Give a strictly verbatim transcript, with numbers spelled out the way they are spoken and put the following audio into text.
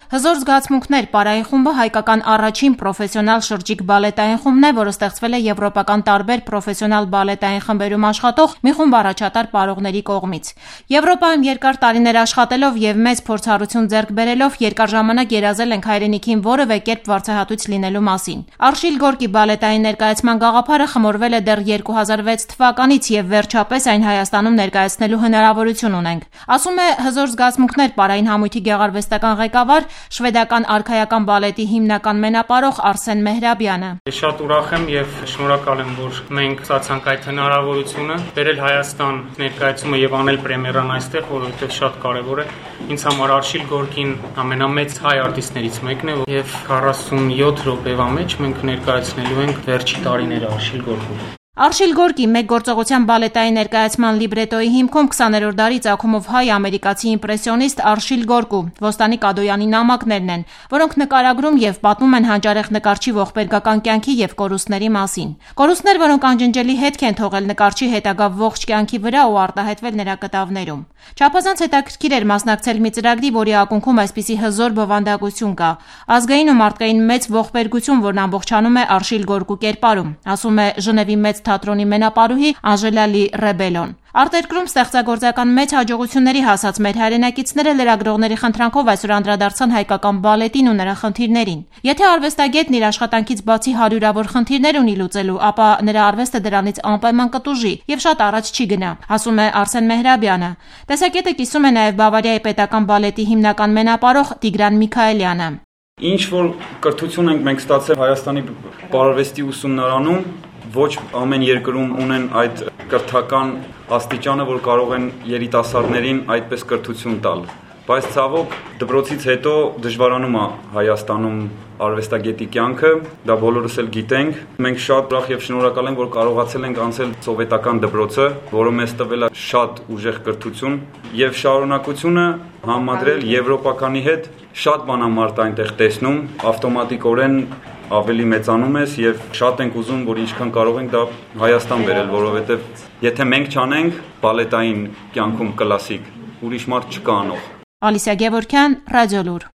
Հզոր զգացմունքներ պարային խումբը հայկական առաջին պրոֆեսիոնալ շրջիկ բալետային խումբն է, որը ստեղծվել է եվրոպական տարբեր պրոֆեսիոնալ բալետային խմբերում աշխատող մի խումբ առաջատար պարողների կողմից։ Եվրոպայում երկար տարիներ աշխատելով եւ մեծ փորձառություն ձեռք բերելով երկար ժամանակ երազել ենք հայրենիքին որևէ կերպ վարձահատույց լինելու մասին։ Արշիլ Գորկի բալետային ներկայացման գաղափարը խմորվել է դեռ երկու հազար վեց թվականից եւ վերջապես այն Հայաստանում ներկայացնելու հնարավորություն ունենք, ասում է հզոր զգացմունքներ պարային համույթի գեղարվեստական ղեկավար շվեդական արքայական բալետի հիմնական մենապարող Արսեն Մեհրաբյանը։ Շատ ուրախ եմ եւ շնորհակալ եմ, որ մենք ստացանք այդ հնարավորությունը բերել Հայաստան ներկայացումը եւ անել պրեմիերան այստեղ, որովհետեւ շատ կարեւոր է։ Ինձ համար Արշիլ Գորկին ամենամեծ հայ արտիստներից մեկն է եւ քառասունյոթ րոպեվա մեջ մենք ներկայացնելու ենք վերջի տարիները Արշիլ Գորկում։ Արշիլ Գորկի մեկ գործողության բալետային ներկայացման լիբրետոյի հիմքում քսաներորդ դարի ծագումով հայ-ամերիկացի իմպրեսիոնիստ Արշիլ Գորկու Ոստանի Կադոյանի նամակներն են, որոնք նկարագրում եւ պատմում են հանճարեղ նկարչի ողբերգական կյանքի եւ կորուստների մասին։ Կորուստներ, որոնք անջնջելի հետք են թողել նկարչի հետագա ողջ կյանքի վրա ու արտահայտվել նրա կտավներում։ Չափազանց հետաքրքիր էր մասնակցել մի ծրագրի, որի ակունքում այսպիսի հզոր բովանդակություն կա։ Ազգային ու մարդկային մեծ ողբերգություն, որն ամբողջանում է Արշիլ Գորկու կերպարում, ասում է Ժնևի մեծ թատրոնի մենապարուհի Անժելա Լի Ռեբելոն։ Արտերկրում ստեղծագործական մեծ հաջողությունների հասած մեր հայրենակիցները լրագրողների խնդրանքով այսօր անդրադարձան հայկական բալետին ու նրա խնդիրներին։ Եթե արվեստագետն իր աշխատանքից բացի հարյուրավոր խնդիրներ ունի լուծելու, ապա նրա արվեստը դրանից անպայման կտուժի եւ շատ առաջ չի գնա, ասում է Արսեն Մեհրաբյանը։ Տեսակետը կիսում է նաեւ Բավարիայի պետական բալետի հիմնական մենապարող Տիգրան Միքայելյանը։ Ինչ որ կրթություն ենք մենք ստացել Հայաստանի պարարվեստի ուսումնարանում, ոչ ամեն երկրում ունեն այդ կրթական աստիճանը, որ կարող են երիտասարդներին այդպես կրթություն տալ։ Բայց ցավոք դպրոցից հետո դժվարանում է Հայաստանում արվեստագետի կյանքը, դա բոլորս էլ գիտենք։ Մենք շատ ուրախ եւ շնորհակալ ենք, որ կարողացել ենք անցել սովետական դպրոցը, որը մեզ տվել է շատ ուժեղ կրթություն եւ շարունակությունը համադրել եվրոպականի հետ, շատ բանամարդ այնտեղ տեսնում, ավտոմատիկորեն ավելի մեծանում ես եւ շատ ենք ուզում, որ ինչքան կարող ենք դա Հայաստան բերել, որովհետեւ եթե մենք չանենք բալետային կյանքում կլասիկ, ուրիշ մարդ չկա անող։ Ալիսիա Գևորգյան, Ռադիոլուր։